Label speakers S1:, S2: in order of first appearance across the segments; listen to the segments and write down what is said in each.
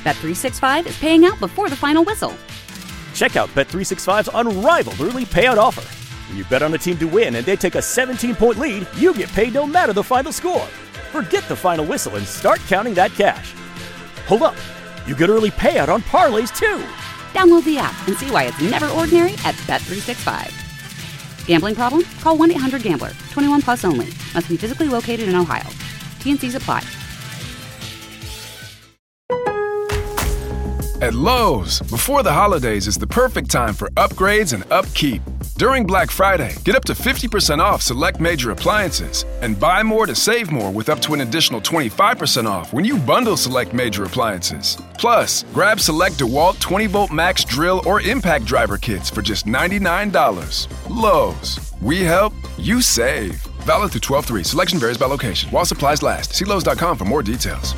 S1: Bet365 is paying out before the final whistle.
S2: Check out Bet365's unrivaled early payout offer. When you bet on a team to win and they take a 17-point lead, you get paid no matter the final score. Forget the final whistle and start counting that cash. Hold up. You get early payout on parlays, too.
S1: Download the app and see why it's never ordinary at Bet365. Gambling problem? Call 1-800-GAMBLER. 21 plus only. Must be physically located in Ohio. T&Cs apply.
S3: At Lowe's, before the holidays is the perfect time for upgrades and upkeep. During Black Friday, get up to 50% off select major appliances and buy more to save more with up to an additional 25% off when you bundle select major appliances. Plus, grab select DeWalt 20-volt max drill or impact driver kits for just $99. Lowe's, we help, you save. Valid through 12/3. Selection varies by location. While supplies last. See Lowe's.com for more details.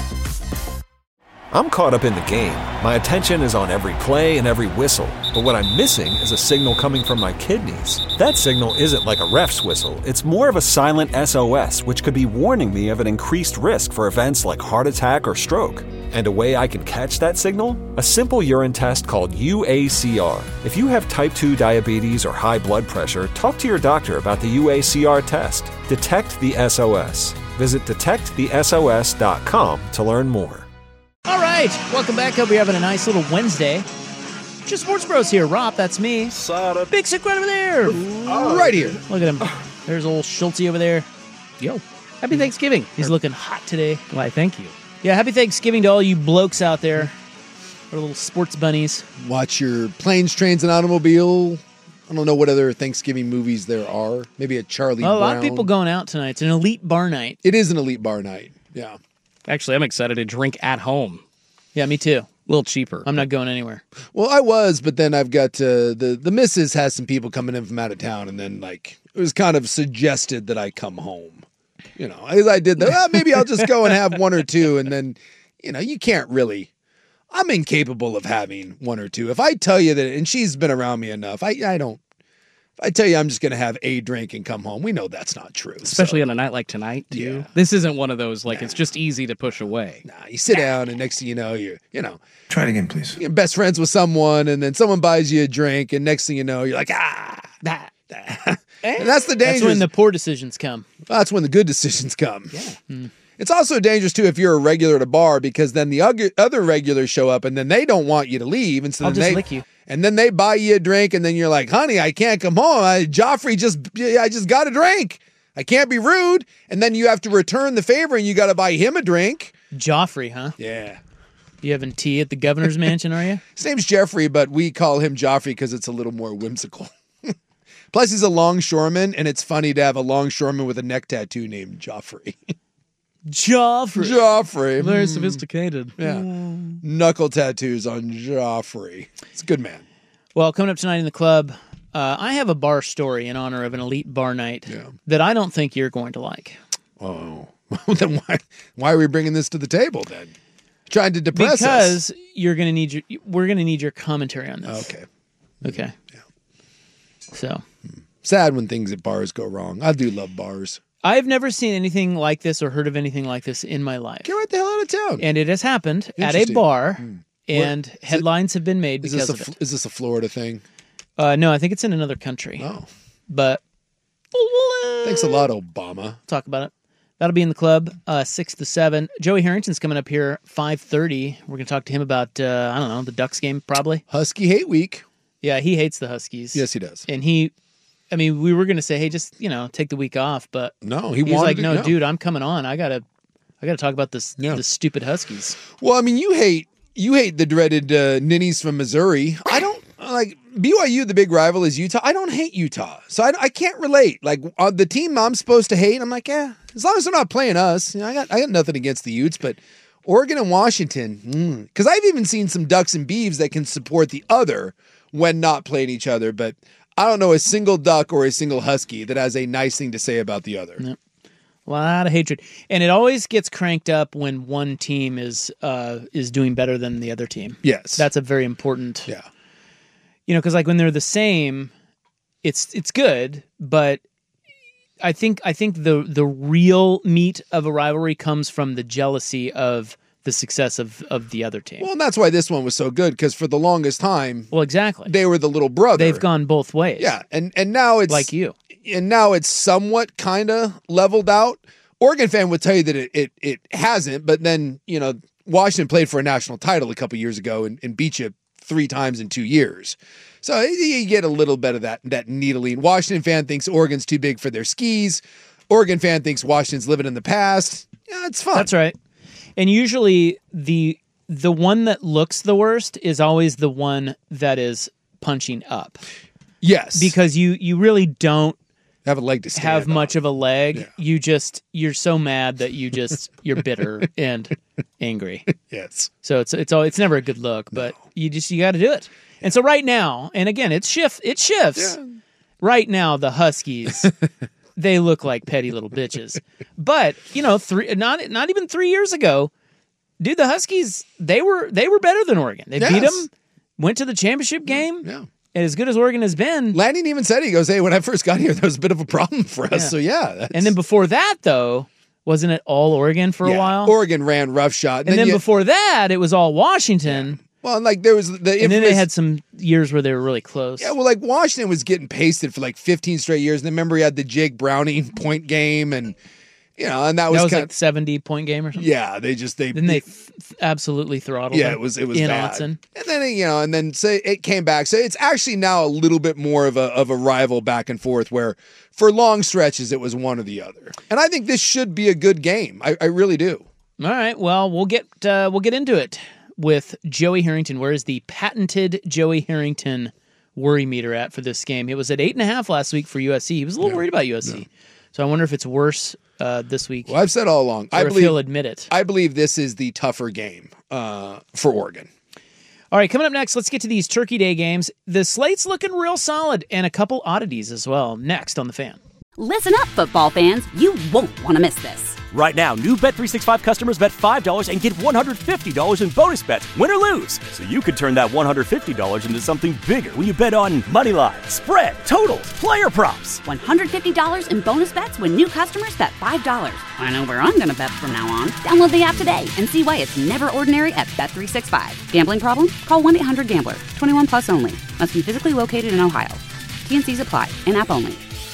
S4: I'm caught up in the game. My attention is on every play and every whistle. But what I'm missing is a signal coming from my kidneys. That signal isn't like a ref's whistle. It's more of a silent SOS, which could be warning me of an increased risk for events like heart attack or stroke. And a way I can catch that signal? A simple urine test called UACR. If you have type 2 diabetes or high blood pressure, talk to your doctor about the UACR test. Detect the SOS. Visit detectthesos.com to learn more.
S5: All right, welcome back. Hope you're having a nice little Wednesday. Just Sports Bros here. Rob, that's me. Big Sick right over there.
S6: Right here.
S5: Look at him. There's old Schultze over there. Yo, happy Thanksgiving. He's looking hot today.
S7: Why, thank you.
S5: Yeah, happy Thanksgiving to all you blokes out there. Our little sports bunnies.
S6: Watch your Planes, Trains, and Automobile. I don't know what other Thanksgiving movies there are. Maybe a Charlie Brown.
S5: A lot of people going out tonight. It's an elite bar night.
S6: It is an elite bar night, yeah.
S7: Actually, I'm excited to drink at home.
S5: Yeah, me too.
S7: A little cheaper.
S5: I'm not going anywhere.
S6: Well, I was, but then I've got the missus has some people coming in from out of town, and then like it was kind of suggested that I come home. You know, as I did that, maybe I'll just go and have one or two, and then you can't really. I'm incapable of having one or two. If I tell you that, and she's been around me enough, I don't. I tell you I'm just going to have a drink and come home. We know that's not true.
S7: Especially on a night like tonight, too. Yeah. This isn't one of those, it's just easy to push away.
S6: Nah, you sit down and next thing you know,
S8: Try it again, please.
S6: You're best friends with someone and then someone buys you a drink and next thing you know, you're like, that. And that's the danger.
S5: That's when the poor decisions come.
S6: That's when the good decisions come.
S5: Yeah.
S6: It's also dangerous, too, if you're a regular at a bar because then the other regulars show up and then they don't want you to leave. And so
S5: I'll just lick you.
S6: And then they buy you a drink, and then you're like, honey, I can't come home. I just got a drink. I can't be rude. And then you have to return the favor, and you got to buy him a drink.
S5: Joffrey, huh?
S6: Yeah.
S5: You having tea at the governor's mansion, are you?
S6: His name's Jeffrey, but we call him Joffrey because it's a little more whimsical. Plus, he's a longshoreman, and it's funny to have a longshoreman with a neck tattoo named Joffrey. Joffrey.
S7: Very sophisticated.
S6: Yeah. Knuckle tattoos on Joffrey. It's a good man.
S5: Well, coming up tonight in the club, I have a bar story in honor of an elite bar night that I don't think you're going to like.
S6: Oh. Then why are we bringing this to the table then? Trying to depress us?
S5: Because we're going to need your commentary on this. Okay.
S6: Yeah.
S5: So.
S6: Sad when things at bars go wrong. I do love bars.
S5: I've never seen anything like this or heard of anything like this in my life.
S6: Get right the hell out of town.
S5: And it has happened at a bar, and headlines have been made because of it.
S6: Is this a Florida thing?
S5: No, I think it's in another country.
S6: Oh.
S5: But
S6: thanks a lot, Obama.
S5: Talk about it. That'll be in the club, 6 to 7. Joey Harrington's coming up here, 5:30. We're going to talk to him about, the Ducks game, probably.
S6: Husky hate week.
S5: Yeah, he hates the Huskies.
S6: Yes, he does.
S5: And we were going to say, hey, just, take the week off, but
S6: no,
S5: he's like, no, dude, I'm coming on. I gotta talk about this stupid Huskies.
S6: Well, you hate the dreaded ninnies from Missouri. I don't like BYU. The big rival is Utah. I don't hate Utah, so I can't relate. Like the team I'm supposed to hate, I'm like, yeah, as long as they're not playing us, I got nothing against the Utes, but Oregon and Washington, because I've even seen some Ducks and Beavs that can support the other when not playing each other, but I don't know a single Duck or a single Husky that has a nice thing to say about the other.
S5: Yep. A lot of hatred. And it always gets cranked up when one team is doing better than the other team.
S6: Yes.
S5: That's a very important.
S6: Yeah.
S5: Because when they're the same, it's good, but I think the real meat of a rivalry comes from the jealousy of the success of the other team.
S6: Well, and that's why this one was so good, because for the longest time,
S5: Well, exactly.
S6: they were the little brother.
S5: They've gone both ways.
S6: Yeah, and now it's
S5: like you.
S6: And now it's somewhat kind of leveled out. Oregon fan would tell you that it hasn't, but then, Washington played for a national title a couple years ago and beat you 3 times in 2 years. So you get a little bit of that needling. Washington fan thinks Oregon's too big for their skis. Oregon fan thinks Washington's living in the past. Yeah, it's fun.
S5: That's right. And usually the one that looks the worst is always the one that is punching up.
S6: Yes.
S5: Because you really don't
S6: have a leg to stand
S5: have
S6: on.
S5: much of a leg.
S6: Yeah.
S5: You're so mad that you're bitter and angry.
S6: Yes.
S5: So it's never a good look, but you got to do it. And so right now, and again, it shifts. Yeah. Right now, the Huskies, they look like petty little bitches. But not even 3 years ago, dude, the Huskies they were better than Oregon. They beat them, went to the championship game.
S6: Yeah.
S5: And as good as Oregon has been,
S6: Lanning even said, he goes, "Hey, when I first got here, that was a bit of a problem for us."
S5: Yeah.
S6: So yeah.
S5: And then before that, though, wasn't it all Oregon for a while?
S6: Oregon ran roughshod,
S5: and then before that, it was all Washington.
S6: Yeah. Well, and there was the infamous,
S5: and then they had some years where they were really close.
S6: Yeah, well, Washington was getting pasted for 15 straight years. And then remember, he had the Jake Browning point game, and and that was
S5: like 70-point game or something.
S6: Yeah, they
S5: absolutely throttled.
S6: Yeah,
S5: them
S6: it was
S5: in
S6: bad.
S5: Autzen.
S6: And then so it came back. So it's actually now a little bit more of a rival back and forth, where for long stretches it was one or the other. And I think this should be a good game. I really do.
S5: All right. Well, we'll get into it with Joey Harrington. Where is the patented Joey Harrington worry meter at for this game? It was at 8.5 last week for USC. He was a little worried about USC. So I wonder if it's worse this week.
S6: Well, I've said all along.
S5: I believe he'll admit it.
S6: I believe this is the tougher game for Oregon.
S5: All right, coming up next, let's get to these Turkey Day games. The slate's looking real solid, and a couple oddities as well. Next on The Fan.
S1: Listen up, football fans. You won't want to miss this.
S2: Right now, new Bet365 customers bet $5 and get $150 in bonus bets, win or lose. So you could turn that $150 into something bigger when you bet on money line, spread, totals, player props.
S1: $150 in bonus bets when new customers bet $5. I know where I'm going to bet from now on. Download the app today and see why it's never ordinary at Bet365. Gambling problem? Call 1-800-GAMBLER. 21 plus only. Must be physically located in Ohio. T&Cs apply. In-app only.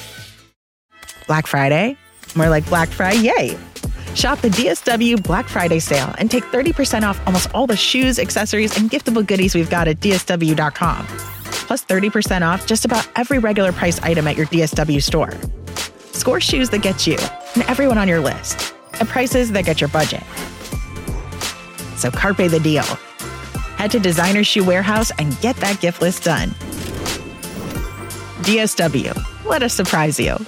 S9: Black Friday? More like Black Friday, yay! Shop the DSW Black Friday sale and take 30% off almost all the shoes, accessories, and giftable goodies we've got at DSW.com. Plus 30% off just about every regular price item at your DSW store. Score shoes that get you and everyone on your list at prices that get your budget. So carpe the deal. Head to Designer Shoe Warehouse and get that gift list done. DSW, let us surprise you.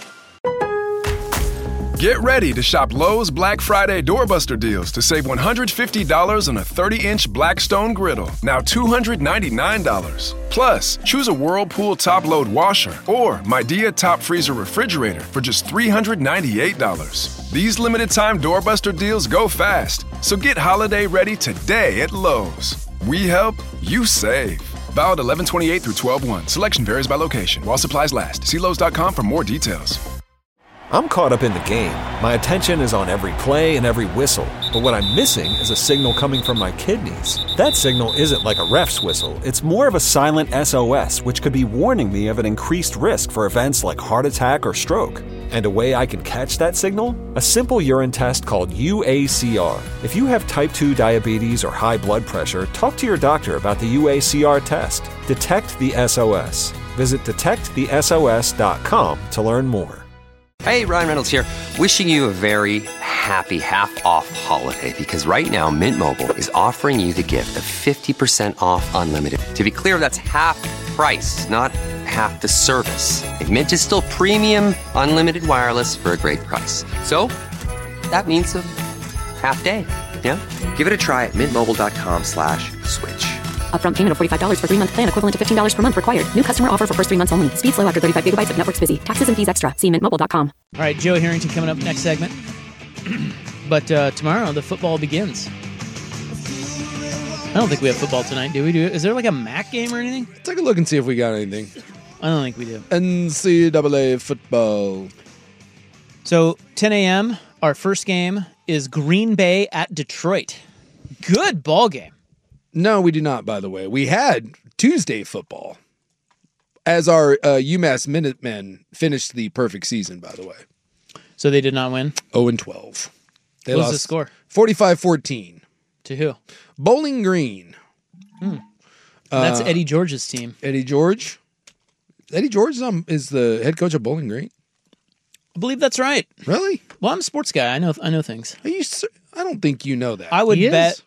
S3: Get ready to shop Lowe's Black Friday doorbuster deals to save $150 on a 30-inch Blackstone griddle, now $299. Plus, choose a Whirlpool top-load washer or Midea top freezer refrigerator for just $398. These limited-time doorbuster deals go fast, so get holiday ready today at Lowe's. We help, you save. Valid 11/28 through 12/1. Selection varies by location. While supplies last. See Lowe's.com for more details.
S4: I'm caught up in the game. My attention is on every play and every whistle. But what I'm missing is a signal coming from my kidneys. That signal isn't like a ref's whistle. It's more of a silent SOS, which could be warning me of an increased risk for events like heart attack or stroke. And a way I can catch that signal? A simple urine test called UACR. If you have type 2 diabetes or high blood pressure, talk to your doctor about the UACR test. Detect the SOS. Visit detectthesos.com to learn more.
S10: Hey, Ryan Reynolds here. Wishing you a very happy half-off holiday, because right now Mint Mobile is offering you the gift of 50% off unlimited. To be clear, that's half price, not half the service. And Mint is still premium unlimited wireless for a great price. So that means a half day. Yeah? Give it a try at mintmobile.com/switch.
S11: Upfront payment of $45 for 3-month plan, equivalent to $15 per month required. New customer offer for first 3 months only. Speed slow after 35 gigabytes if network's busy. Taxes and fees extra. See mintmobile.com.
S5: All right, Joey Harrington coming up next segment. But tomorrow, the football begins. I don't think we have football tonight, do we? Is there like a MAC game or anything?
S6: Take a look and see if we got anything.
S5: I don't think we do.
S6: NCAA football.
S5: So 10 a.m., our first game is Green Bay at Detroit. Good ball game.
S6: No, we do not, by the way. We had Tuesday football as our UMass Minutemen finished the perfect season, by the way.
S5: So they did not win?
S6: 0-12. They
S5: What was
S6: lost
S5: the score?
S6: 45-14.
S5: To who?
S6: Bowling Green.
S5: That's Eddie George's team.
S6: Eddie George? Eddie George is the head coach of Bowling Green?
S5: I believe that's right.
S6: Really?
S5: Well, I'm a sports guy. I know things.
S6: I don't think you know that.
S5: I would bet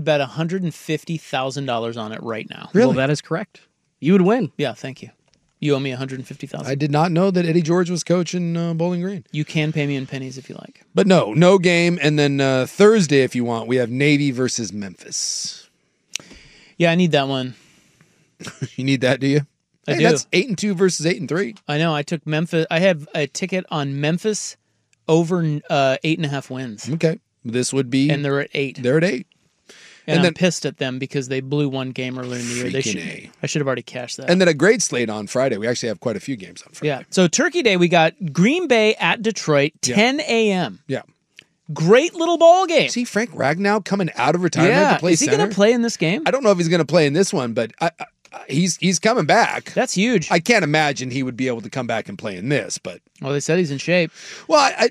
S5: $150,000 on it right now.
S6: Really?
S7: Well, that is correct. You would win.
S5: Yeah, thank you. You owe me $150,000.
S6: I did not know that Eddie George was coaching Bowling Green.
S5: You can pay me in pennies if you like.
S6: But no game. And then Thursday, if you want, we have Navy versus Memphis.
S5: Yeah, I need that one.
S6: You need that, do you?
S5: I do.
S6: That's 8-2 versus 8-3.
S5: I know. I took Memphis. I have a ticket on Memphis over 8.5 wins.
S6: Okay. This would be.
S5: And they're at 8.
S6: They're at 8.
S5: And
S6: then,
S5: I'm pissed at them because they blew one game earlier in the year. I should have already cashed that.
S6: And then a great slate on Friday. We actually have quite a few games on Friday.
S5: Yeah. So Turkey Day, we got Green Bay at Detroit, 10 a.m.
S6: Yeah.
S5: Great little ball game.
S6: See Frank Ragnow coming out of retirement to play
S5: Is he going to play in this game?
S6: I don't know if he's going to play in this one, but he's coming back.
S5: That's huge.
S6: I can't imagine he would be able to come back and play in this, but.
S5: Well, they said he's in shape.
S6: Well, I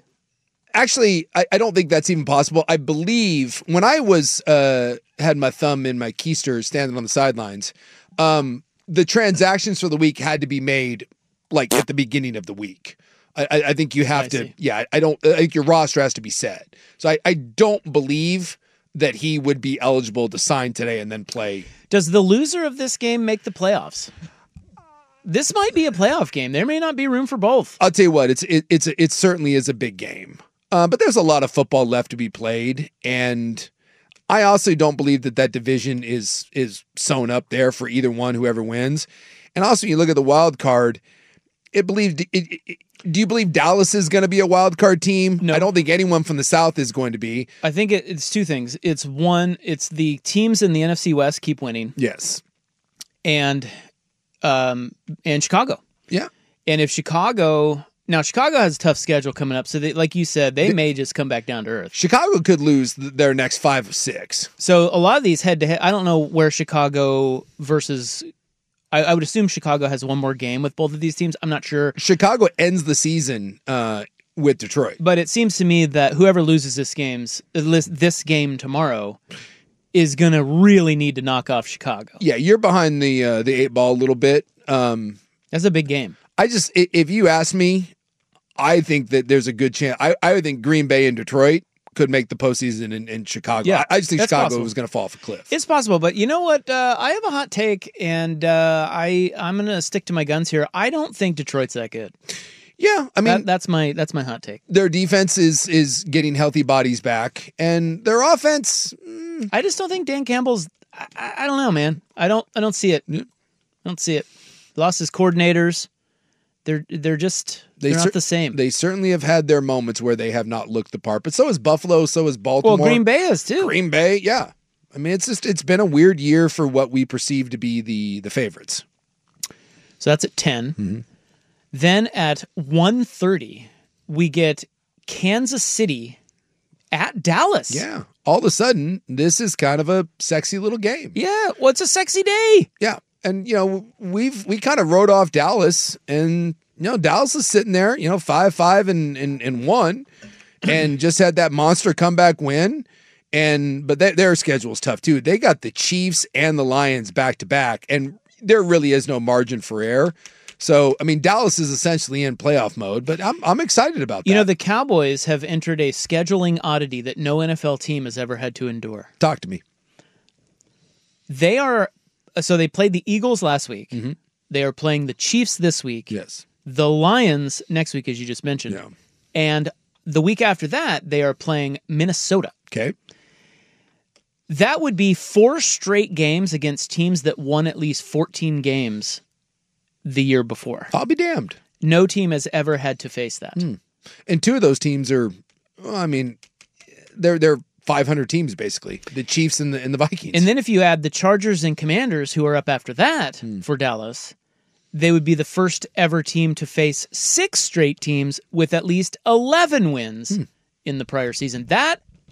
S6: don't think that's even possible. I believe when I was had my thumb in my keister standing on the sidelines, the transactions for the week had to be made like at the beginning of the week. I think you have to.
S5: See.
S6: Yeah, I think your roster has to be set. So I don't believe that he would be eligible to sign today and then play.
S5: Does the loser of this game make the playoffs? This might be a playoff game. There may not be room for both.
S6: I'll tell you what, it certainly is a big game. But there's a lot of football left to be played, and I also don't believe that division is sewn up there for either one, whoever wins. And also, you look at the wild card. Do you believe Dallas is going to be a wild card team?
S5: No.
S6: I don't think anyone from the South is going to be.
S5: I think it's two things. It's one, it's the teams in the NFC West keep winning.
S6: Yes,
S5: and Chicago.
S6: Yeah,
S5: and if Chicago has a tough schedule coming up, so they, like you said, they may just come back down to earth.
S6: Chicago could lose their next 5 of 6.
S5: So a lot of these head-to-head, I don't know where Chicago versus, I would assume Chicago has one more game with both of these teams. I'm not sure.
S6: Chicago ends the season with Detroit.
S5: But it seems to me that whoever loses this game tomorrow is going to really need to knock off Chicago.
S6: Yeah, you're behind the 8 ball a little bit.
S5: That's a big game.
S6: If you ask me, I think that there's a good chance. I would think Green Bay and Detroit could make the postseason in Chicago.
S5: Yeah,
S6: I just think Chicago
S5: possible.
S6: was going to fall off a cliff.
S5: It's possible, but you know what? I have a hot take, and I'm going to stick to my guns here. I don't think Detroit's that good.
S6: Yeah, I mean
S5: that's my hot take.
S6: Their defense is getting healthy bodies back, and their offense.
S5: I just don't think Dan Campbell's. I don't know, man. I don't see it. I don't see it. Lost his coordinators. They're not the same.
S6: They certainly have had their moments where they have not looked the part, but so is Buffalo, so is Baltimore.
S5: Well, Green Bay is too.
S6: Green Bay, yeah. I mean, it's been a weird year for what we perceive to be the favorites.
S5: So that's at 10.
S6: Mm-hmm.
S5: Then at 1:30, we get Kansas City at Dallas.
S6: Yeah. All of a sudden, this is kind of a sexy little game.
S5: Yeah. Well, it's a sexy day.
S6: Yeah. And, we kind of wrote off Dallas, and, Dallas is sitting there, 5-5 and 1, and just had that monster comeback win. But their schedule is tough, too. They got the Chiefs and the Lions back to back, and there really is no margin for error. So, I mean, Dallas is essentially in playoff mode, but I'm excited about that.
S5: The Cowboys have entered a scheduling oddity that no NFL team has ever had to endure.
S6: Talk to me.
S5: So they played the Eagles last week.
S6: Mm-hmm.
S5: They are playing the Chiefs this week.
S6: Yes.
S5: The Lions next week, as you just mentioned.
S6: Yeah.
S5: And the week after that, they are playing Minnesota.
S6: Okay.
S5: That would be 4 straight games against teams that won at least 14 games the year before.
S6: I'll be damned.
S5: No team has ever had to face that.
S6: And 2 of those teams are, they're 500 teams basically. The Chiefs and the Vikings.
S5: And then if you add the Chargers and Commanders, who are up after that for Dallas, they would be the first ever team to face 6 straight teams with at least 11 wins in the prior season. That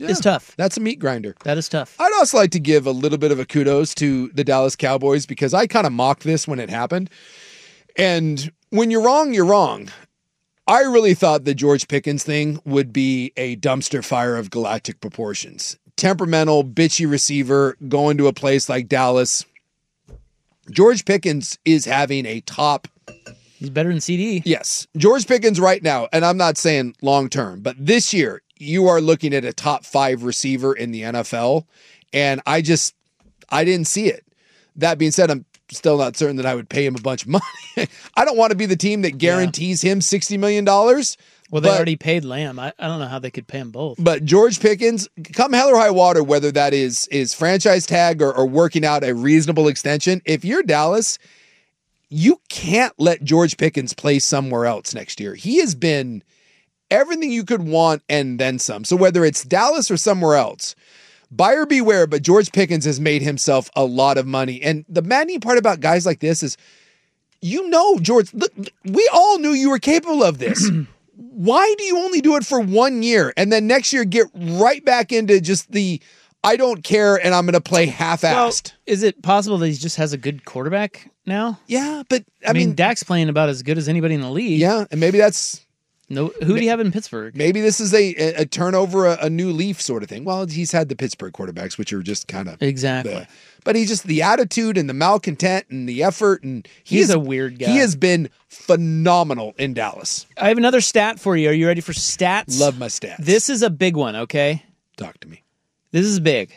S5: is tough.
S6: That's a meat grinder.
S5: That is tough.
S6: I'd also like to give a little bit of a kudos to the Dallas Cowboys because I kind of mocked this when it happened. And when you're wrong, you're wrong. I really thought the George Pickens thing would be a dumpster fire of galactic proportions. Temperamental, bitchy receiver going to a place like Dallas. George Pickens is having a top.
S5: He's better than CD.
S6: Yes. George Pickens right now, and I'm not saying long term, but this year, you are looking at a top 5 receiver in the NFL. And I didn't see it. That being said, I'm still not certain that I would pay him a bunch of money. I don't want to be the team that guarantees him $60 million.
S5: Well, they already paid Lamb. I don't know how they could pay him both.
S6: But George Pickens, come hell or high water, whether that is franchise tag or working out a reasonable extension, if you're Dallas, you can't let George Pickens play somewhere else next year. He has been everything you could want and then some. So whether it's Dallas or somewhere else, buyer beware, but George Pickens has made himself a lot of money. And the maddening part about guys like this is, George, look, we all knew you were capable of this. Why do you only do it for 1 year and then next year get right back into just the I don't care and I'm going to play half-assed?
S5: Well, is it possible that he just has a good quarterback now?
S6: Yeah, but I
S5: mean, Dak's playing about as good as anybody in the league.
S6: Yeah, and maybe that's
S5: no. Who do you have in Pittsburgh?
S6: Maybe this is a turnover, a new leaf sort of thing. Well, he's had the Pittsburgh quarterbacks, which are just kind of
S5: exactly.
S6: But he's just the attitude and the malcontent and the effort, and
S5: he's a weird guy.
S6: He has been phenomenal in Dallas.
S5: I have another stat for you. Are you ready for stats?
S6: Love my stats.
S5: This is a big one. Okay,
S6: talk to me.
S5: This is big.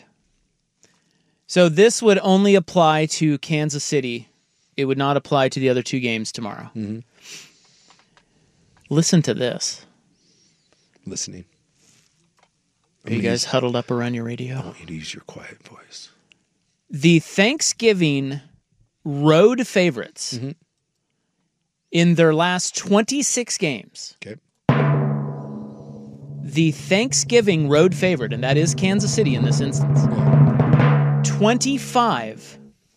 S5: So this would only apply to Kansas City. It would not apply to the other 2 games tomorrow.
S6: Mm-hmm.
S5: Listen to this.
S6: Listening.
S5: Are you guys huddled up around your radio?
S6: I want you to use your quiet voice.
S5: The Thanksgiving road favorites in their last 26 games.
S6: Okay.
S5: The Thanksgiving road favorite, and that is Kansas City in this instance, 25-1.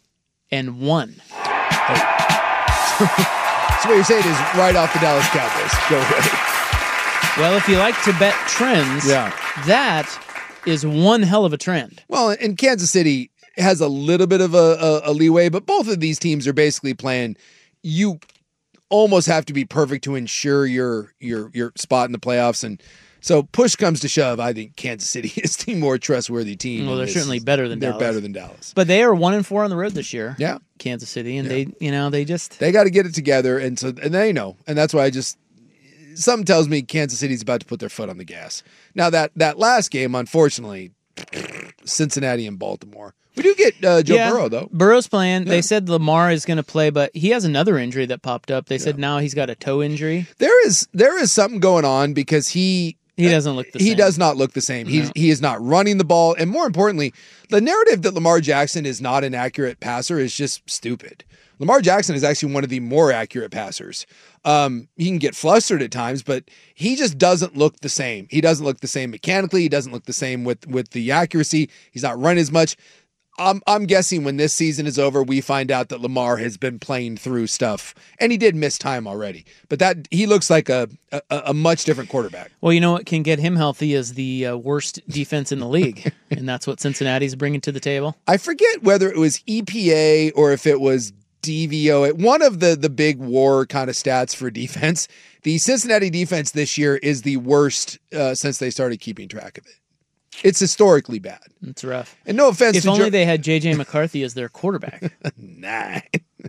S6: So what you're saying is right off the Dallas Cowboys. Go ahead.
S5: Well, if you like to bet trends, that is one hell of a trend.
S6: Well, and Kansas City has a little bit of a leeway, but both of these teams are basically playing. You almost have to be perfect to ensure your spot in the playoffs. And so push comes to shove, I think Kansas City is the more trustworthy team.
S5: Well, they're certainly better than Dallas.
S6: They're better than Dallas.
S5: But they are 1-4 on the road this year.
S6: Yeah.
S5: Kansas City. And they
S6: got to get it together. And they know. And that's why something tells me Kansas City's about to put their foot on the gas. Now that last game, unfortunately, Cincinnati and Baltimore. We do get Joe Burrow, though.
S5: Burrow's playing. Yeah. They said Lamar is going to play, but he has another injury that popped up. They said now he's got a toe injury.
S6: There is something going on because he
S5: doesn't look the same.
S6: He does not look the same. No. He is not running the ball. And more importantly, the narrative that Lamar Jackson is not an accurate passer is just stupid. Lamar Jackson is actually one of the more accurate passers. He can get flustered at times, but he just doesn't look the same. He doesn't look the same mechanically. He doesn't look the same with the accuracy. He's not running as much. I'm guessing when this season is over, we find out that Lamar has been playing through stuff, and he did miss time already. But that he looks like a much different quarterback.
S5: Well, you know what can get him healthy is the worst defense in the league, and that's what Cincinnati's bringing to the table.
S6: I forget whether it was EPA or if it was DVO. One of the big war kind of stats for defense. The Cincinnati defense this year is the worst since they started keeping track of it. It's historically bad.
S5: It's rough.
S6: And no offense
S5: if
S6: to
S5: only they had J.J. McCarthy as their quarterback.
S6: Nah.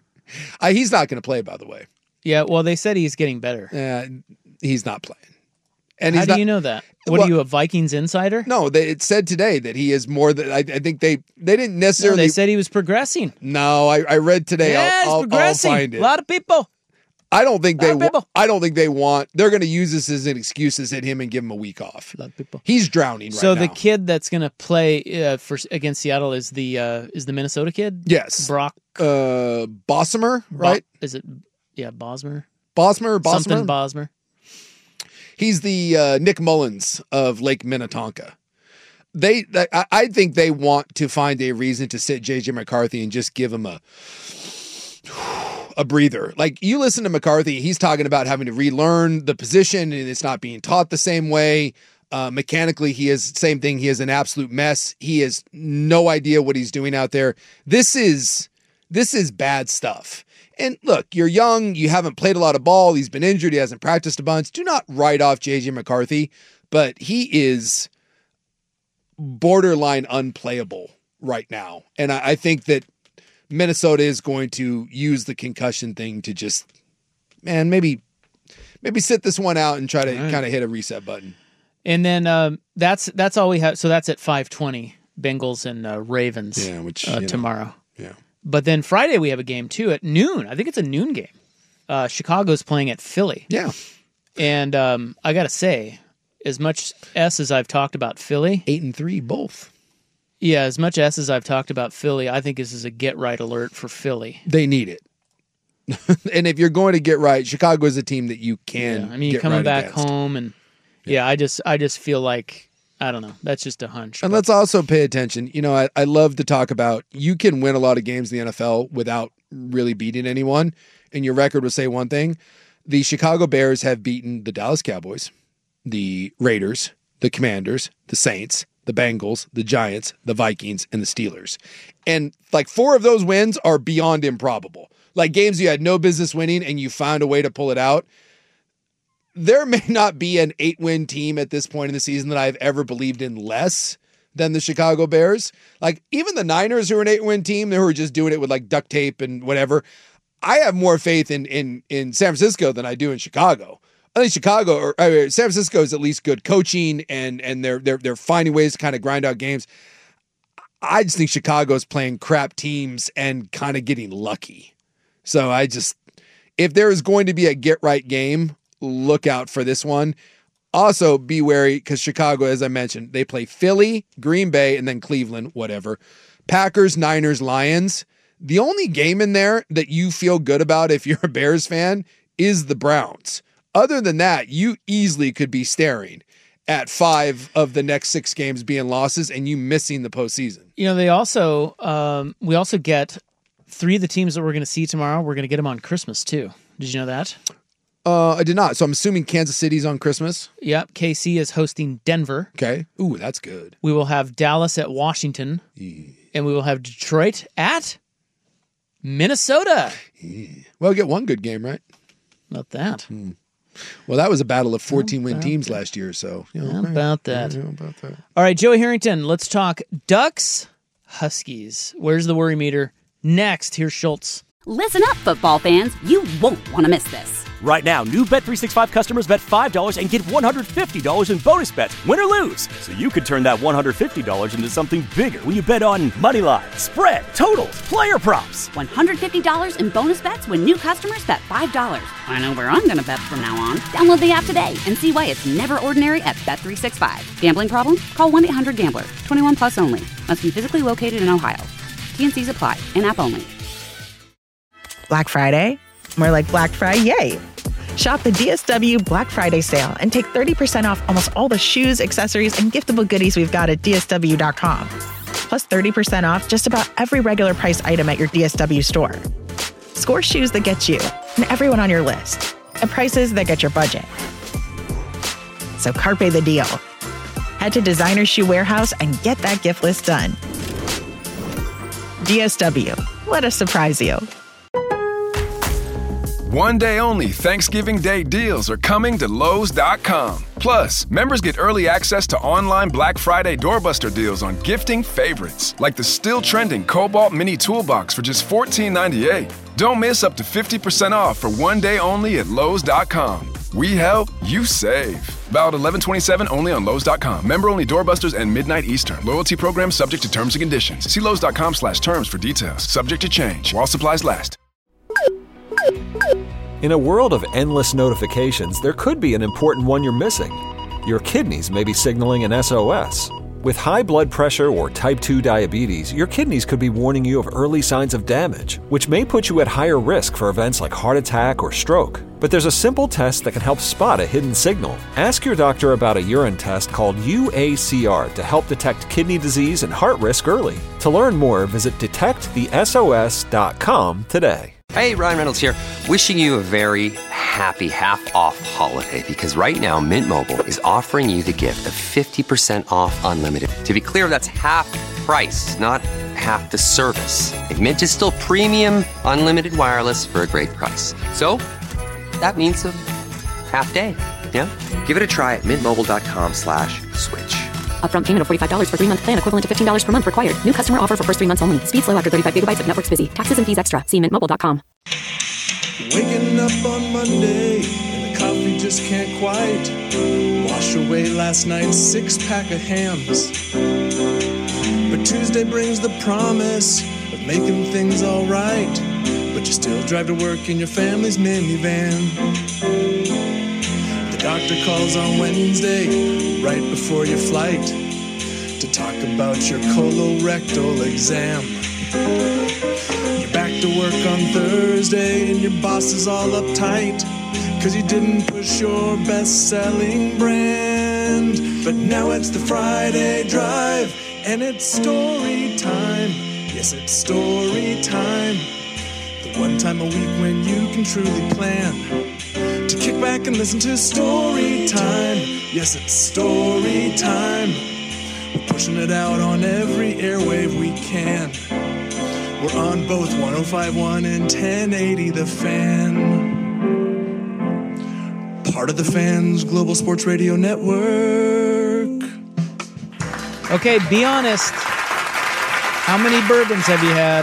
S6: He's not going to play, by the way.
S5: Yeah, well, they said he's getting better.
S6: He's not playing. And
S5: how do you know that? What are you, a Vikings insider?
S6: No, it said today that he is more than. I think they didn't necessarily.
S5: No, they said he was progressing.
S6: No, I read today.
S5: Yeah,
S6: I'll
S5: progressing.
S6: Find it.
S5: A lot of people.
S6: I don't think they want. They're going to use this as an excuse to hit him and give him a week off.
S5: A lot of people.
S6: He's drowning right now.
S5: So the kid that's going to play against Seattle is the Minnesota kid.
S6: Yes,
S5: Brock
S6: Bosmer, right?
S5: Is it? Yeah, Bosmer.
S6: Something
S5: Bosmer.
S6: He's the Nick Mullins of Lake Minnetonka. I think they want to find a reason to sit J.J. McCarthy and just give him a breather. Like, you listen to McCarthy, he's talking about having to relearn the position and it's not being taught the same way. Mechanically, he is same thing. He is an absolute mess. He has no idea what he's doing out there. This is bad stuff. And look, you're young. You haven't played a lot of ball. He's been injured. He hasn't practiced a bunch. Do not write off J.J. McCarthy, but he is borderline unplayable right now. And I think that Minnesota is going to use the concussion thing to just, maybe sit this one out and try to kind of hit a reset button.
S5: And then that's all we have. So that's at 5:20, Bengals and Ravens tomorrow.
S6: Yeah.
S5: But then Friday we have a game too at noon. I think it's a noon game. Chicago's playing at Philly.
S6: Yeah.
S5: And I got to say, as much as I've talked about Philly.
S6: 8-3 both.
S5: Yeah, as much as I've talked about Philly, I think this is a get-right alert for Philly.
S6: They need it. And if you're going to get right, Chicago is a team that you can
S5: you're coming back
S6: against.
S5: home. And I just feel like, I don't know. That's just a hunch.
S6: And let's also pay attention. I love to talk about you can win a lot of games in the NFL without really beating anyone, and your record will say one thing. The Chicago Bears have beaten the Dallas Cowboys, the Raiders, the Commanders, the Saints, the Bengals, the Giants, the Vikings, and the Steelers. And like 4 of those wins are beyond improbable. Like games you had no business winning and you found a way to pull it out. There may not be an 8-win team at this point in the season that I've ever believed in less than the Chicago Bears. Like even the Niners, who are an 8-win team, they were just doing it with like duct tape and whatever. I have more faith in San Francisco than I do in Chicago. I think San Francisco is at least good coaching and they're finding ways to kind of grind out games. I just think Chicago's playing crap teams and kind of getting lucky. So if there is going to be a get right game, look out for this one. Also, be wary because Chicago, as I mentioned, they play Philly, Green Bay, and then Cleveland, whatever. Packers, Niners, Lions. The only game in there that you feel good about if you're a Bears fan is the Browns. Other than that, you easily could be staring at 5 of the next 6 games being losses and you missing the postseason.
S5: They also we also get 3 of the teams that we're going to see tomorrow. We're going to get them on Christmas too. Did you know that?
S6: I did not. So I'm assuming Kansas City's on Christmas.
S5: Yep. KC is hosting Denver.
S6: Okay. Ooh, that's good.
S5: We will have Dallas at Washington. And we will have Detroit at Minnesota.
S6: Well, get one good game, right?
S5: About that.
S6: Well, that was a battle of 14-win teams last year, so.
S5: How about that? All right, Joey Harrington, let's talk Ducks, Huskies. Where's the worry meter? Next, here's Schultz.
S1: Listen up, football fans. You won't want to miss this.
S2: Right now, new Bet365 customers bet $5 and get $150 in bonus bets, win or lose. So you could turn that $150 into something bigger when you bet on money line, spread, totals, player props.
S1: $150 in bonus bets when new customers bet $5. I know where I'm going to bet from now on. Download the app today and see why it's never ordinary at Bet365. Gambling problem? Call 1-800-GAMBLER. 21 plus only. Must be physically located in Ohio. T&Cs apply. In-app only.
S9: Black Friday? More like Black Friday, yay! Shop the DSW Black Friday sale and take 30% off almost all the shoes, accessories, and giftable goodies we've got at DSW.com. Plus 30% off just about every regular price item at your DSW store. Score shoes that get you and everyone on your list at prices that get your budget. So carpe the deal. Head to Designer Shoe Warehouse and get that gift list done. DSW. Let us surprise you.
S3: One day only Thanksgiving Day deals are coming to Lowe's.com. Plus, members get early access to online Black Friday doorbuster deals on gifting favorites, like the still trending Cobalt Mini Toolbox for just $14.98. Don't miss up to 50% off for one day only at Lowe's.com. We help, you save. Valid 11/27 only on Lowe's.com. Member only doorbusters and midnight Eastern. Loyalty program subject to terms and conditions. See Lowe's.com/terms for details. Subject to change while supplies last.
S4: In a world of endless notifications, there could be an important one you're missing. Your kidneys may be signaling an SOS. With high blood pressure or type 2 diabetes, your kidneys could be warning you of early signs of damage, which may put you at higher risk for events like heart attack or stroke. But there's a simple test that can help spot a hidden signal. Ask your doctor about a urine test called UACR to help detect kidney disease and heart risk early. To learn more, visit detectthesos.com today.
S10: Hey, Ryan Reynolds here. Wishing you a very happy half-off holiday because right now Mint Mobile is offering you the gift of 50% off unlimited. To be clear, that's half price, not half the service. And Mint is still premium unlimited wireless for a great price. So that means a half day. Yeah? Give it a try at mintmobile.com/switch.
S11: Upfront payment of $45 for 3-month plan, equivalent to $15 per month required. New customer offer for first 3 months only. Speed slow after 35 gigabytes if network's busy. Taxes and fees extra. See mintmobile.com.
S12: Waking up on Monday and the coffee just can't quite wash away last night's 6-pack of hams. But Tuesday brings the promise of making things all right. But you still drive to work in your family's minivan. The doctor calls on Wednesday, right before your flight, to talk about your colorectal exam. You're back to work on Thursday and your boss is all uptight, 'cause you didn't push your best-selling brand. But now it's the Friday drive and it's story time. Yes, it's story time. The one time a week when you can truly plan to kick back and listen to story time. Yes, it's story time. We're pushing it out on every airwave we can. We're on both 105.1 and 1080 The Fan. Part of the Fan's Global Sports Radio Network.
S5: Okay, be honest. How many bourbons have you had?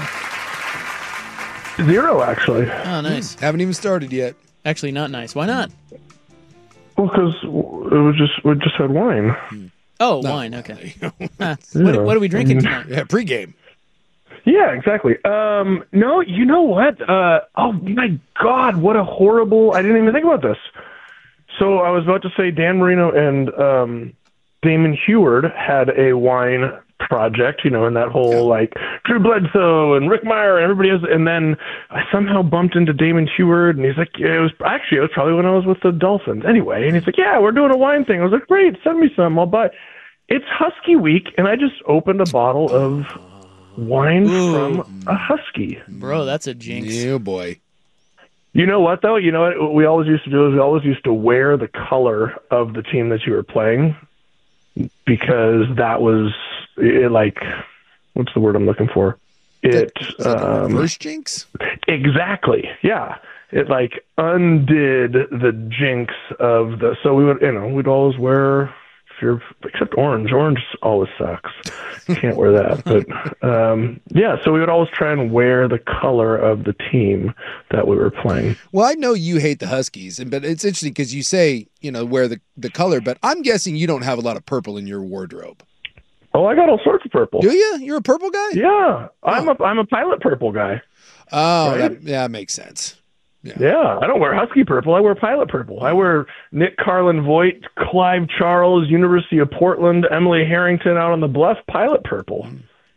S13: 0, actually.
S5: Oh, nice.
S6: Haven't even started yet.
S5: Actually, not nice. Why not?
S13: Well, because we just had wine.
S5: Oh, wine. Okay. What are we drinking tonight?
S6: Yeah, pregame.
S13: Yeah, exactly. No, you know what? Oh my God, what a horrible! I didn't even think about this. So I was about to say Dan Marino and Damon Heward had a wine project, you know, and that whole like Drew Bledsoe and Rick Meyer and everybody else. And then I somehow bumped into Damon Heward, and he's like, it was probably when I was with the Dolphins anyway. And he's like, yeah, we're doing a wine thing. I was like, great, send me some, I'll buy. It's Husky Week, and I just opened a bottle of wine from a Husky.
S5: Bro, that's a jinx.
S6: Yeah, boy.
S13: You know what, though? You know what we always used to do is we always used to wear the color of the team that you were playing, because that was like, what's the word I'm looking for? It
S6: reverse jinx?
S13: Exactly. Yeah. It like undid the jinx of the. So we would, we'd always wear. Except orange. Orange always sucks. Can't wear that. But yeah, so we would always try and wear the color of the team that we were playing.
S6: Well, I know you hate the Huskies, but it's interesting because you say, wear the color, but I'm guessing you don't have a lot of purple in your wardrobe.
S13: Oh, I got all sorts of purple.
S6: Do you? You're a purple guy?
S13: Yeah. I'm a Pilot purple guy.
S6: Oh, right? That makes sense.
S13: Yeah, I don't wear Husky purple. I wear Pilot purple. I wear Nick Carlin Voigt, Clive Charles, University of Portland, Emily Harrington out on the bluff, Pilot purple.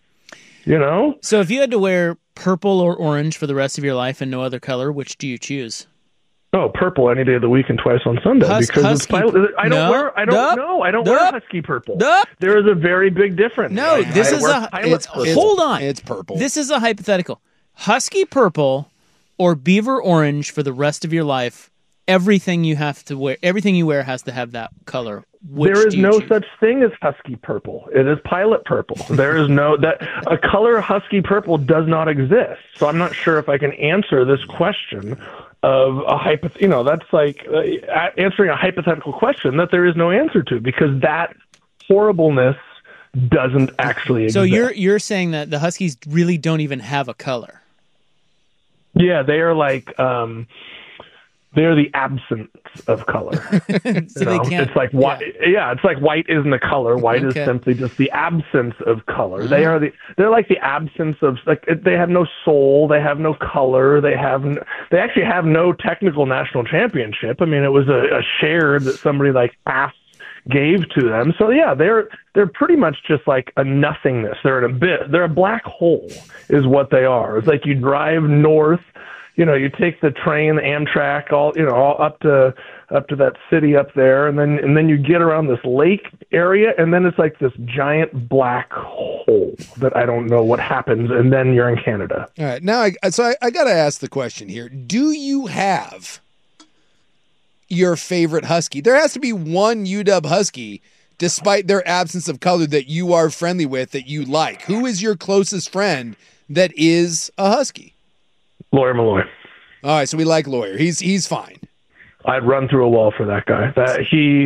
S5: So if you had to wear purple or orange for the rest of your life and no other color, which do you choose?
S13: Oh, purple any day of the week and twice on Sunday because it's Pilot. I don't wear Husky purple. There is a very big difference.
S5: No, this is hold on.
S6: It's purple.
S5: This is a hypothetical. Husky purple or beaver orange for the rest of your life. Everything you wear has to have that color.
S13: There is no such thing as Husky purple. It is Pilot purple. There is a color Husky purple does not exist. So I'm not sure if I can answer this question of a that's like answering a hypothetical question that there is no answer to, because that horribleness doesn't actually exist.
S5: So you're saying that the Huskies really don't even have a color?
S13: Yeah, they are like they're the absence of color. It's like white. Yeah, it's like white isn't a color. White is simply just the absence of color. They're like the absence of, like, they have no soul. They have no color. They actually have no technical national championship. I mean, it was a share that somebody like half gave to them. So yeah, they're pretty much just like a nothingness. They're a black hole is what they are. It's like you drive north, you take the train, the Amtrak, all up to that city up there, and then you get around this lake area, and then it's like this giant black hole that I don't know what happens, and then you're in Canada.
S6: All right, now I got to ask the question here: do you have your favorite Husky? There has to be one UW Husky, despite their absence of color, that you are friendly with, that you like. Who is your closest friend that is a Husky?
S13: Lawyer Malloy.
S6: All right, so we like Lawyer. He's fine.
S13: I'd run through a wall for that guy. That he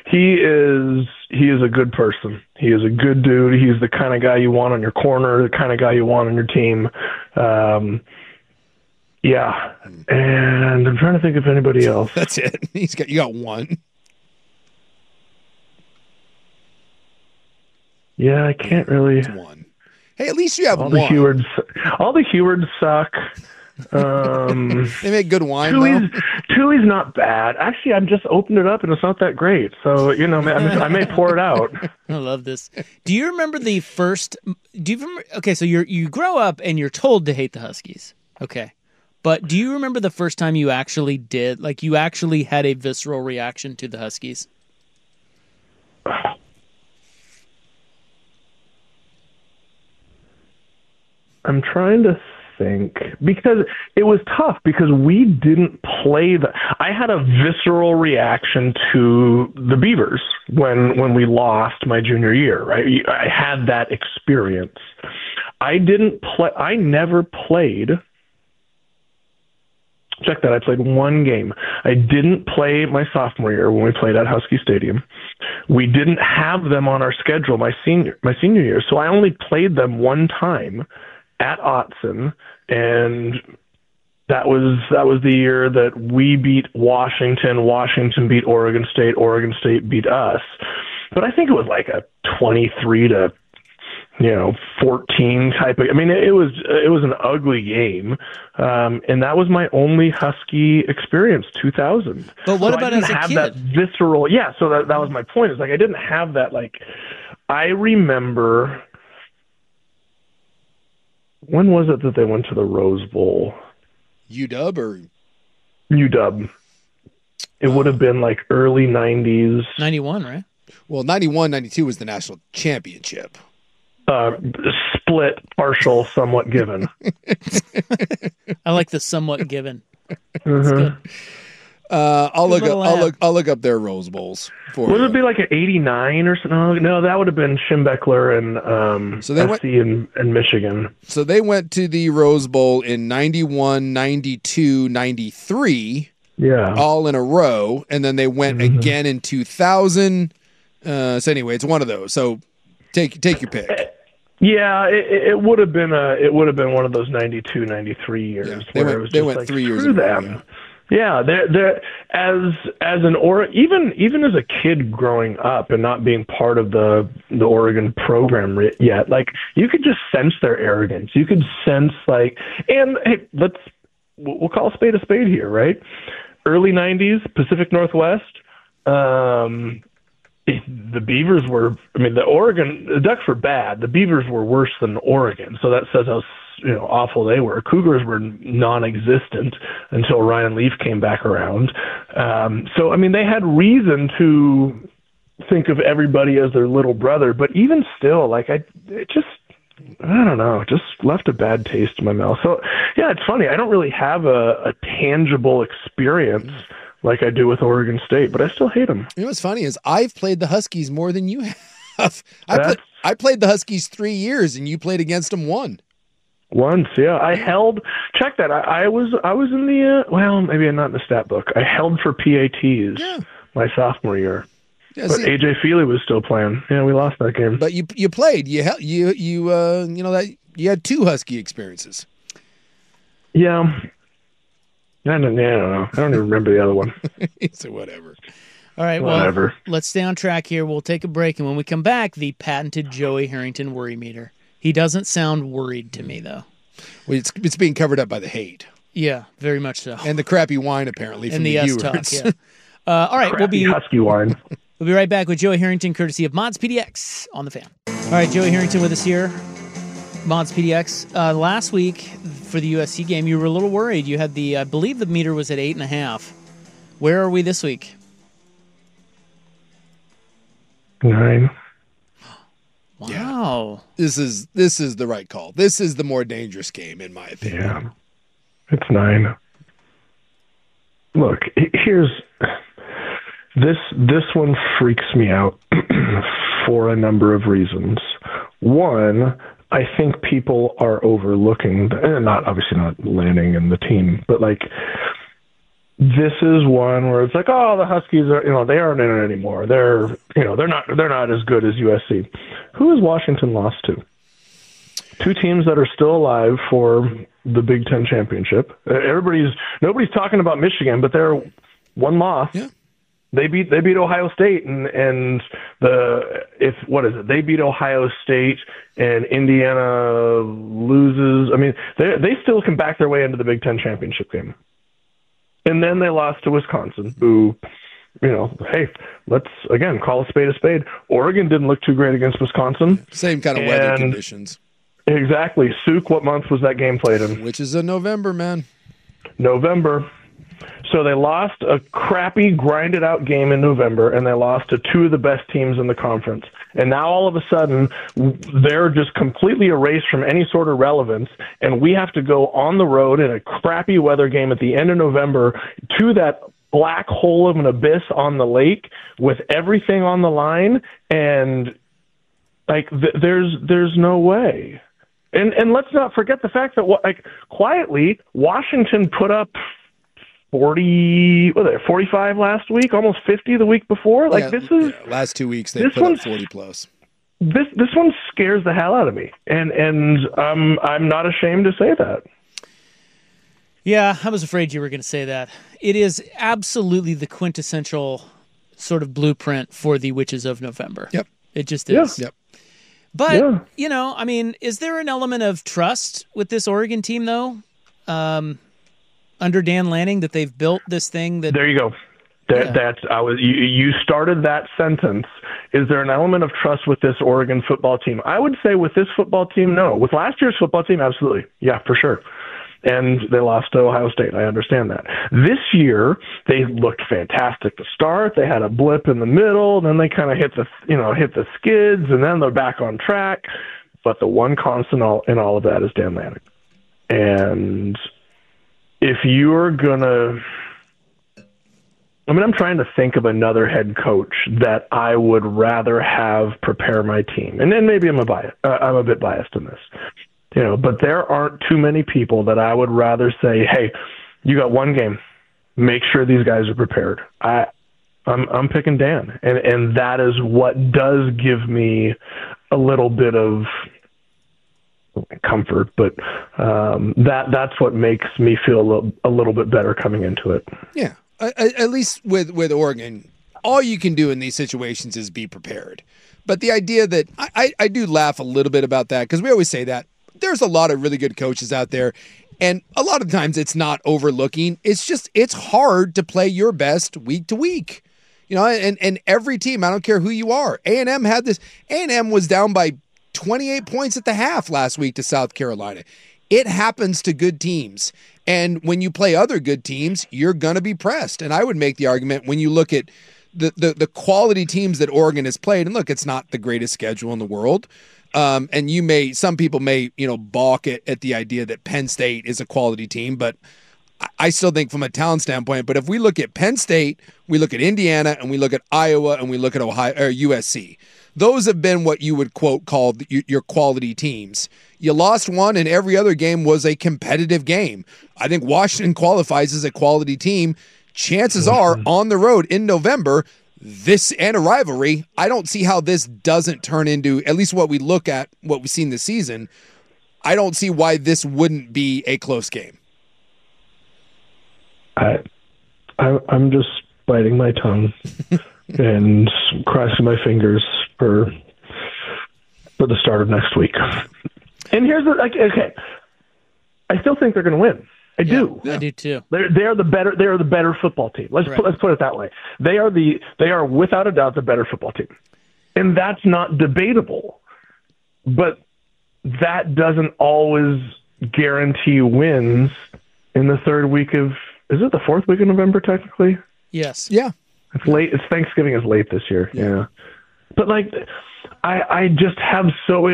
S13: is a good person. He is a good dude. He's the kind of guy you want on your corner, the kind of guy you want on your team. Yeah. And I'm trying to think of anybody else.
S6: That's it. You got one.
S13: Yeah, I can't really.
S6: One. Hey, at least you have
S13: all
S6: one.
S13: All the Hewards suck.
S6: They make good wine.
S13: Tui's not bad. Actually, I've just opened it up and it's not that great. So I may pour it out.
S5: I love this. Do you remember the first? Do you remember? Okay, so you grow up and you're told to hate the Huskies. Okay, but do you remember the first time you actually did? Like you actually had a visceral reaction to the Huskies?
S13: I'm trying to think, because it was tough because we didn't play I had a visceral reaction to the Beavers when we lost my junior year, right? I had that experience. I never played. Check that. I played one game. I didn't play my sophomore year when we played at Husky Stadium. We didn't have them on our schedule my senior year, so I only played them one time at Autzen, and that was the year that we beat Washington. Washington beat Oregon State beat us. But I think it was like a 23-14 type of. I mean, it was an ugly game, and that was my only Husky experience. 2000.
S5: But what about as a kid?
S13: I didn't have that visceral. Yeah, so that was my point. Is like I didn't have that. Like I remember. When was it that they went to the Rose Bowl?
S6: UW or?
S13: UW. It would have been like early 90s.
S5: 91, right?
S6: Well, 91, 92 was the national championship.
S13: Split, partial, somewhat given.
S5: I like the somewhat given.
S13: Mm-hmm.
S6: I'll look up their Rose Bowls for.
S13: Would it be like an 89 or something? No, that would have been Schembechler and
S6: so they
S13: SC in Michigan.
S6: So they went to the Rose Bowl in 91, 92, 93.
S13: Yeah,
S6: all in a row, and then they went again in 2000. So anyway, it's one of those. So take your pick.
S13: Yeah, it would have been one of those 92, 93 years.
S6: Yeah,
S13: they
S6: went
S13: like,
S6: 3 years
S13: through
S6: ago,
S13: them. Yeah, they're as even as a kid growing up and not being part of the Oregon program yet, like you could just sense their arrogance. You could sense and hey, we'll call a spade here, right? Early 90s, Pacific Northwest. The Beavers were. I mean, the Ducks were bad. The Beavers were worse than Oregon. So that says how awful they were. Cougars were non-existent until Ryan Leaf came back around. So I mean, they had reason to think of everybody as their little brother. But even still, I don't know, just left a bad taste in my mouth. So yeah, it's funny. I don't really have a tangible experience like I do with Oregon State, but I still hate them.
S6: You know what's funny is I've played the Huskies more than you have. I played the Huskies 3 years, and you played against them once,
S13: yeah. I held. Check that. I was in the. Well, maybe not in the stat book. I held for PATs my sophomore year. Yeah, but AJ Feely was still playing. Yeah, we lost that game.
S6: But you played. You had 2 Husky experiences.
S13: Yeah. I don't know. I don't even remember the other one.
S6: So whatever.
S5: All right, well, let's stay on track here. We'll take a break, and when we come back, the patented Joey Harrington worry meter. He doesn't sound worried to me, though.
S6: Well, it's being covered up by the hate.
S5: Yeah, very much so.
S6: And the crappy wine, apparently, from
S5: and the
S6: viewers.
S5: S-talk, yeah. All right,
S13: crappy Husky wine.
S5: We'll be right back with Joey Harrington, courtesy of Mods PDX on the Fan. All right, Joey Harrington with us here. Mods PDX. Last week for the USC game, you were a little worried. You had I believe the meter was at 8.5. Where are we this week?
S13: 9.
S5: Wow.
S6: Yeah. This is the right call. This is the more dangerous game, in my opinion.
S13: Yeah. It's 9. Look, here's this one freaks me out for a number of reasons. One, I think people are overlooking, obviously not Lanning and the team, but like this is one where it's like, oh, the Huskies are, they aren't in it anymore. They're not as good as USC. Who has Washington lost to? 2 teams that are still alive for the Big Ten championship. Nobody's talking about Michigan, but they're one loss.
S6: Yeah.
S13: They beat Ohio State and they beat Ohio State and Indiana loses. I mean, they still can back their way into the Big Ten championship game. And then they lost to Wisconsin, who, hey, let's again call a spade a spade. Oregon didn't look too great against Wisconsin.
S6: Same kind of weather conditions.
S13: Exactly. Suk, what month was that game played in?
S6: Which is in November, man.
S13: November. So they lost a crappy, grinded-out game in November, and they lost to 2 of the best teams in the conference. And now all of a sudden, they're just completely erased from any sort of relevance, and we have to go on the road in a crappy weather game at the end of November to that black hole of an abyss on the lake with everything on the line, and there's no way. And let's not forget the fact that quietly Washington put up 45 last week, almost 50 the week before.
S6: Last 2 weeks they put up 40 plus.
S13: This one scares the hell out of me, and I'm not ashamed to say that.
S5: Yeah, I was afraid you were going to say that. It is absolutely the quintessential sort of blueprint for the Witches of November.
S6: Yep,
S5: it just is.
S6: Yep.
S5: But I mean, is there an element of trust with this Oregon team though? Under Dan Lanning, that they've built this thing that...
S13: There you go. You started that sentence. Is there an element of trust with this Oregon football team? I would say with this football team, no. With last year's football team, absolutely. Yeah, for sure. And they lost to Ohio State. I understand that. This year, they looked fantastic to start. They had a blip in the middle, then they kind of hit the skids, and then they're back on track. But the one constant in all of that is Dan Lanning. And if you're gonna, I'm trying to think of another head coach that I would rather have prepare my team, and then maybe I'm a bit biased in this, but there aren't too many people that I would rather say, hey, you got one game, make sure these guys are prepared. I'm picking Dan, and that is what does give me a little bit of comfort, but that's what makes me feel a little bit better coming into it.
S6: Yeah, at least with Oregon, all you can do in these situations is be prepared. But the idea that I do laugh a little bit about that, because we always say that there's a lot of really good coaches out there, and a lot of times it's not overlooking. It's hard to play your best week to week. And every team, I don't care who you are. A&M had this. A&M was down by 28 points at the half last week to South Carolina. It happens to good teams. And when you play other good teams, you're going to be pressed. And I would make the argument when you look at the quality teams that Oregon has played, and look, it's not the greatest schedule in the world. And some people may, balk at the idea that Penn State is a quality team, but I still think from a talent standpoint. But if we look at Penn State, we look at Indiana, and we look at Iowa, and we look at Ohio or USC. Those have been what you would quote call your quality teams. You lost one, and every other game was a competitive game. I think Washington qualifies as a quality team. Chances are, on the road in November, this and a rivalry, I don't see how this doesn't turn into, at least what we look at, what we've seen this season, I don't see why this wouldn't be a close game.
S13: I'm just biting my tongue and crossing my fingers for the start of next week. And here's okay. I still think they're going to win. I do.
S5: I do too.
S13: They are the better football team. Let's put it that way. They are without a doubt the better football team, and that's not debatable. But that doesn't always guarantee wins in the third week of, is it the fourth week of November technically?
S5: Yes.
S6: Yeah.
S13: It's late. It's Thanksgiving is late this year. Yeah. But like, I just have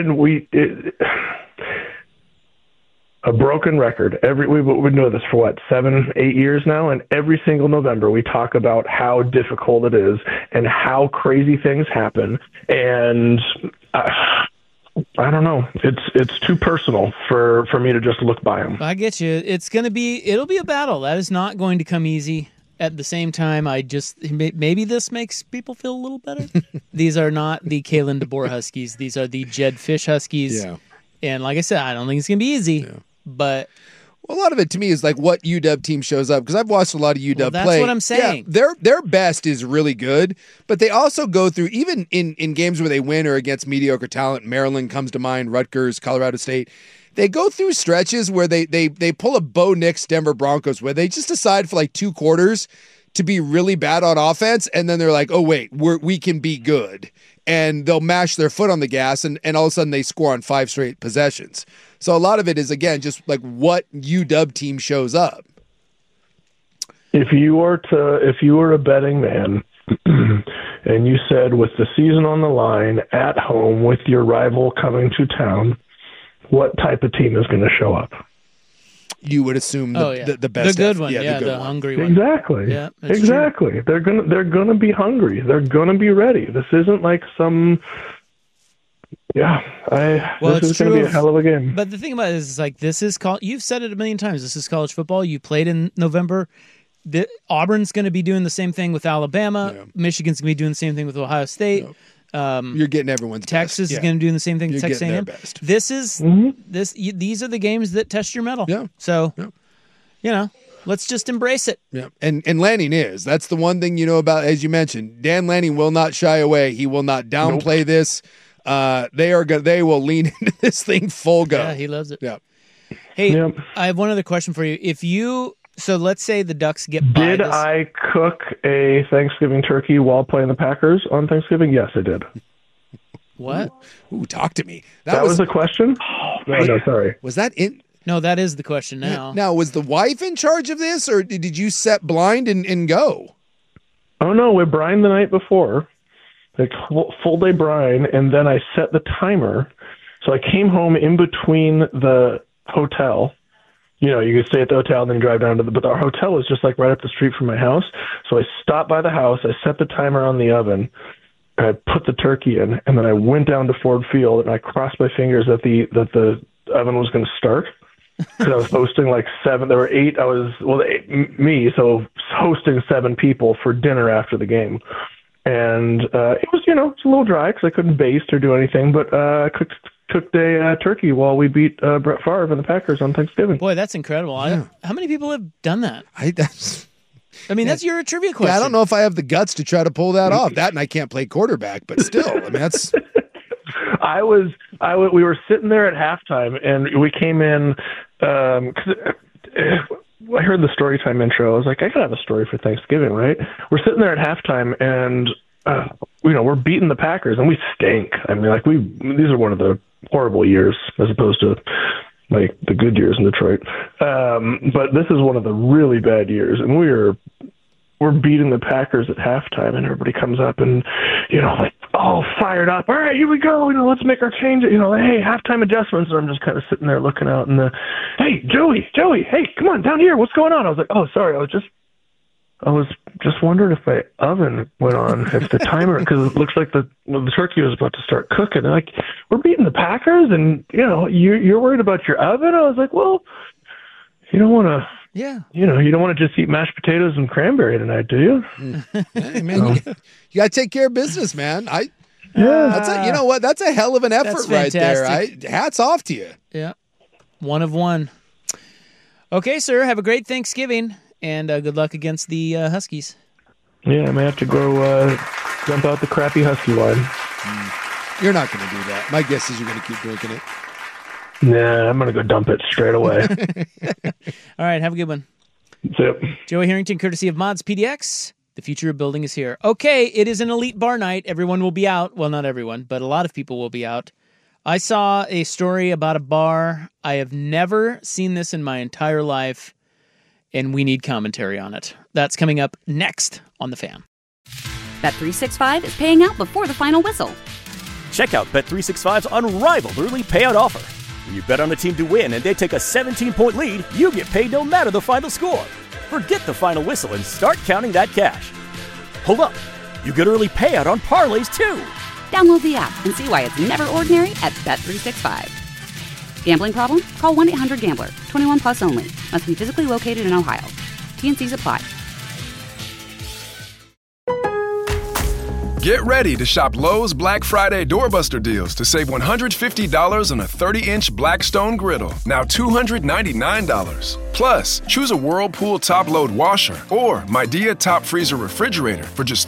S13: a broken record. We've been doing this for what, 7-8 years now, and every single November we talk about how difficult it is and how crazy things happen. And I don't know. It's too personal for me to just look by them.
S5: I get you. It'll be a battle. That is not going to come easy. At the same time, maybe this makes people feel a little better. These are not the Kalen DeBoer Huskies. These are the Jed Fish Huskies.
S6: Yeah.
S5: And like I said, I don't think it's going to be easy. Yeah. But
S6: a lot of it to me is like what UW team shows up, because I've watched a lot of UW play.
S5: That's what I'm saying.
S6: Yeah, their best is really good, but they also go through, even in games where they win or against mediocre talent, Maryland comes to mind, Rutgers, Colorado State, they go through stretches where they pull a Bo Nix Denver Broncos where they just decide for like 2 quarters to be really bad on offense, and then they're like, oh wait, we can be good. And they'll mash their foot on the gas, and all of a sudden they score on 5 straight possessions. So a lot of it is, again, just like what UW team shows up.
S13: If you were a betting man and you said with the season on the line at home with your rival coming to town, what type of team is going to show up?
S6: You would assume the best,
S5: the good one, the hungry one.
S13: Exactly.
S5: Yeah,
S13: exactly. True. They're gonna be hungry. They're gonna be ready. This isn't like some. Yeah, this is going to be a hell of a game.
S5: But the thing about it is like, this is you've said it a million times. This is college football. You played in November. Auburn's going to be doing the same thing with Alabama. Yeah. Michigan's going to be doing the same thing with Ohio State.
S6: Yeah. You're getting everyone's
S5: Texas
S6: best.
S5: is going to do the same thing with Texas A&M. This is these are the games that test your mettle.
S6: Yeah.
S5: So, let's just embrace it.
S6: Yeah. And Lanning is. That's the one thing you know about, as you mentioned. Dan Lanning will not shy away. He will not downplay this. They will lean into this thing full go.
S5: Yeah, he loves it.
S6: Yeah.
S5: Hey, I have one other question for you. So let's say the Ducks get by.
S13: Did I cook a Thanksgiving turkey while playing the Packers on Thanksgiving? Yes, I did.
S5: What?
S6: Ooh, talk to me.
S13: That was the question? No, sorry.
S6: Was that in?
S5: No, that is the question now.
S6: Now, was the wife in charge of this, or did you set blind and go?
S13: Oh, no, we brined the night before. Like full day brine, and then I set the timer. So I came home in between the hotel. You could stay at the hotel and then drive down but our hotel is just like right up the street from my house. So I stopped by the house, I set the timer on the oven, and I put the turkey in, and then I went down to Ford Field and I crossed my fingers that the oven was going to start. Because I was hosting like 7. There were 8. So hosting 7 people for dinner after the game. And it was, it's a little dry because I couldn't baste or do anything, but I cooked a turkey while we beat Brett Favre and the Packers on Thanksgiving.
S5: Boy, that's incredible.
S6: Yeah.
S5: How many people have done that?
S6: That's
S5: your trivia question.
S6: Yeah, I don't know if I have the guts to try to pull that off. That and I can't play quarterback, but still, I mean, that's.
S13: We were sitting there at halftime, and we came in because I heard the Storytime intro. I was like, I gotta have a story for Thanksgiving, right? We're sitting there at halftime, and we're beating the Packers, and we stink. I mean, like these are one of the horrible years as opposed to like the good years in Detroit. But this is one of the really bad years, and we're beating the Packers at halftime, and everybody comes up and like all fired up. All right, here we go. Let's make our change. Hey, halftime adjustments. And I'm just kind of sitting there looking out, and hey, Joey, hey, come on down here. What's going on? I was like, oh, sorry, I was just wondering if my oven went on, if the timer, because it looks like the turkey was about to start cooking. And like, we're beating the Packers, and you're worried about your oven. I was like, well, you don't want to.
S5: Yeah.
S13: You don't want to just eat mashed potatoes and cranberry tonight, do you?
S6: Hey, man, you got to take care of business, man. You know what? That's a hell of an effort right there. Hats off to you.
S5: Yeah. One of one. Okay, sir. Have a great Thanksgiving, and good luck against the Huskies.
S13: Yeah, I may have to go dump out the crappy Husky wine.
S6: You're not going to do that. My guess is you're going to keep drinking it.
S13: Nah, I'm going to go dump it straight away.
S5: All right, have a good one.
S13: Yep.
S5: Joey Harrington, courtesy of Mods PDX. The future of building is here. Okay, it is an elite bar night. Everyone will be out. Well, not everyone, but a lot of people will be out. I saw a story about a bar. I have never seen this in my entire life, and we need commentary on it. That's coming up next on The Fan.
S1: Bet365 is paying out before the final whistle.
S2: Check out Bet365's unrivaled early payout offer. When you bet on a team to win and they take a 17-point lead, you get paid no matter the final score. Forget the final whistle and start counting that cash. Hold up. You get early payout on parlays, too.
S1: Download the app and see why it's never ordinary at Bet365. Gambling problem? Call 1-800-GAMBLER. 21 plus only. Must be physically located in Ohio. T&Cs apply.
S3: Get ready to shop Lowe's Black Friday doorbuster deals to save $150 on a 30-inch Blackstone griddle, now $299. Plus, choose a Whirlpool top-load washer or Midea top freezer refrigerator for just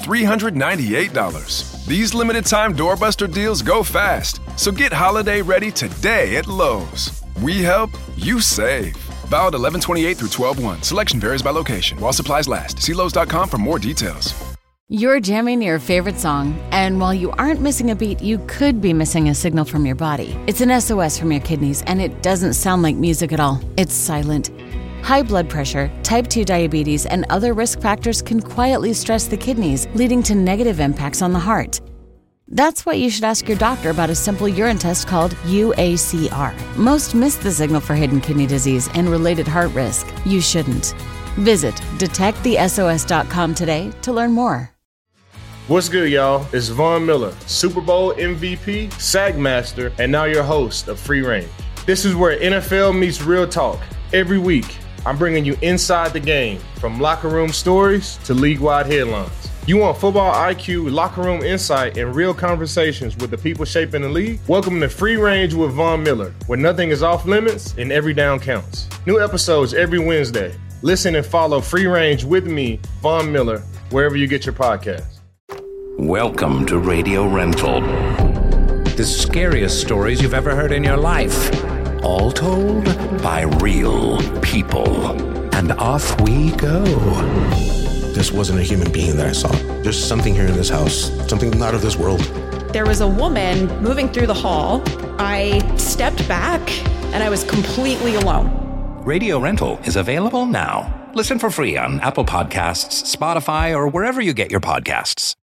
S3: $398. These limited-time doorbuster deals go fast, so get holiday ready today at Lowe's. We help, you save. Valid 11/28 through 12/1. Selection varies by location. While supplies last. See Lowe's.com for more details.
S14: You're jamming your favorite song, and while you aren't missing a beat, you could be missing a signal from your body. It's an SOS from your kidneys, and it doesn't sound like music at all. It's silent. High blood pressure, type 2 diabetes, and other risk factors can quietly stress the kidneys, leading to negative impacts on the heart. That's why you should ask your doctor about a simple urine test called UACR. Most miss the signal for hidden kidney disease and related heart risk. You shouldn't. Visit detectthesos.com today to learn more.
S15: What's good, y'all? It's Von Miller, Super Bowl MVP, SAG Master, and now your host of Free Range. This is where NFL meets real talk. Every week, I'm bringing you inside the game, from locker room stories to league-wide headlines. You want football IQ, locker room insight, and real conversations with the people shaping the league? Welcome to Free Range with Von Miller, where nothing is off limits and every down counts. New episodes every Wednesday. Listen and follow Free Range with me, Von Miller, wherever you get your podcasts.
S16: Welcome to Radio Rental. The scariest stories you've ever heard in your life. All told by real people. And off we go.
S17: This wasn't a human being that I saw. There's something here in this house. Something not of this world.
S18: There was a woman moving through the hall. I stepped back and I was completely alone.
S16: Radio Rental is available now. Listen for free on Apple Podcasts, Spotify, or wherever you get your podcasts.